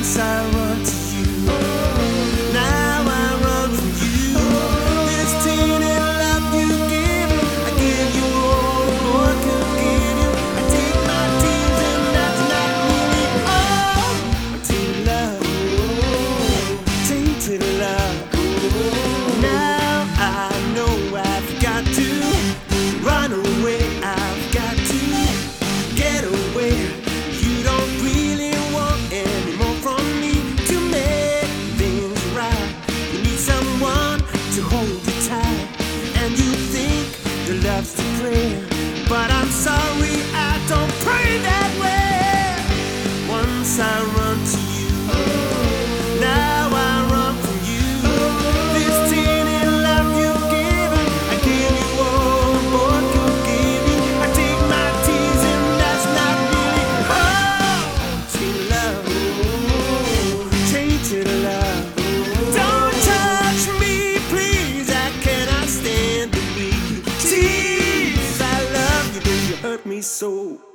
Once I run to you, now I run from you. This tainted love you give, I give you all the Lord could give you. I take my tears and that's not really all. Tainted love, tainted love. Now I know I've got to run away. I've got to get away. You don't really want any more from me to make things right. You need someone to hold you tight, and you think your love's to pray, but I'm sorry, I don't pray that way. Once I run to you, now I run from you. This tainted love you've given, I give you all the Lord could give you. I take my tears and that's not really tainted love, tainted love. Don't touch me, please, I cannot stand to be teased. I love you, but you hurt me so.